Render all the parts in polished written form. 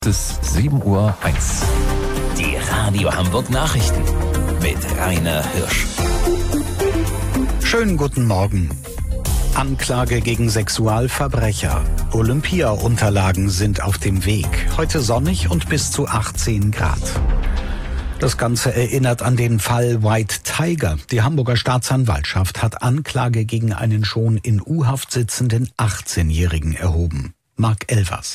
Es ist 7:01 Uhr. Die Radio Hamburg Nachrichten mit Rainer Hirsch. Schönen guten Morgen. Anklage gegen Sexualverbrecher. Olympia-Unterlagen sind auf dem Weg. Heute sonnig und bis zu 18 Grad. Das Ganze erinnert an den Fall White Tiger. Die Hamburger Staatsanwaltschaft hat Anklage gegen einen schon in U-Haft sitzenden 18-Jährigen erhoben. Marc Elvers.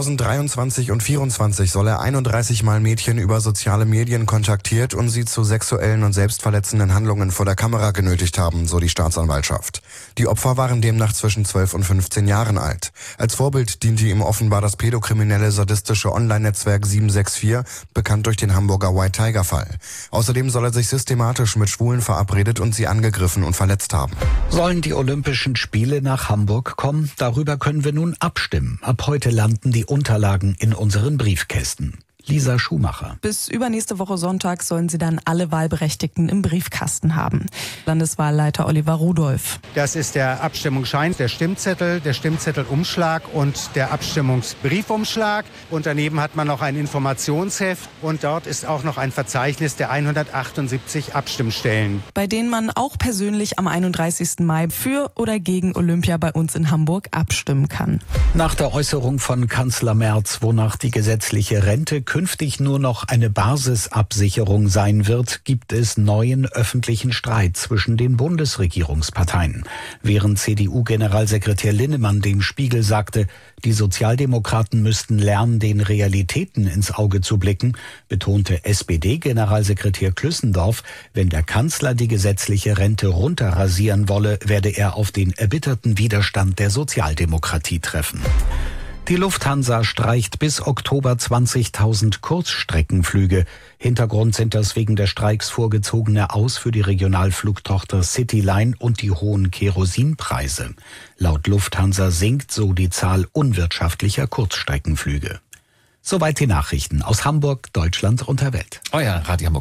2023 und 2024 soll er 31 Mal Mädchen über soziale Medien kontaktiert und sie zu sexuellen und selbstverletzenden Handlungen vor der Kamera genötigt haben, so die Staatsanwaltschaft. Die Opfer waren demnach zwischen 12 und 15 Jahren alt. Als Vorbild diente ihm offenbar das pädokriminelle sadistische Online-Netzwerk 764, bekannt durch den Hamburger White Tiger-Fall. Außerdem soll er sich systematisch mit Schwulen verabredet und sie angegriffen und verletzt haben. Sollen die Olympischen Spiele nach Hamburg kommen? Darüber können wir nun abstimmen. Ab heute landen die Unterlagen in unseren Briefkästen. Lisa Schumacher. Bis übernächste Woche Sonntag sollen sie dann alle Wahlberechtigten im Briefkasten haben. Landeswahlleiter Oliver Rudolph. Das ist der Abstimmungsschein, der Stimmzettelumschlag und der Abstimmungsbriefumschlag. Und daneben hat man noch ein Informationsheft und dort ist auch noch ein Verzeichnis der 178 Abstimmstellen. Bei denen man auch persönlich am 31. Mai für oder gegen Olympia bei uns in Hamburg abstimmen kann. Nach der Äußerung von Kanzler Merz, wonach die gesetzliche Rente künftig nur noch eine Basisabsicherung sein wird, gibt es neuen öffentlichen Streit zwischen den Bundesregierungsparteien. Während CDU-Generalsekretär Linnemann dem Spiegel sagte, die Sozialdemokraten müssten lernen, den Realitäten ins Auge zu blicken, betonte SPD-Generalsekretär Klüssendorf, wenn der Kanzler die gesetzliche Rente runterrasieren wolle, werde er auf den erbitterten Widerstand der Sozialdemokratie treffen. Die Lufthansa streicht bis Oktober 20.000 Kurzstreckenflüge. Hintergrund sind das wegen der Streiks vorgezogene Aus für die Regionalflugtochter Cityline und die hohen Kerosinpreise. Laut Lufthansa sinkt so die Zahl unwirtschaftlicher Kurzstreckenflüge. Soweit die Nachrichten aus Hamburg, Deutschland und der Welt. Euer Radio Hamburg.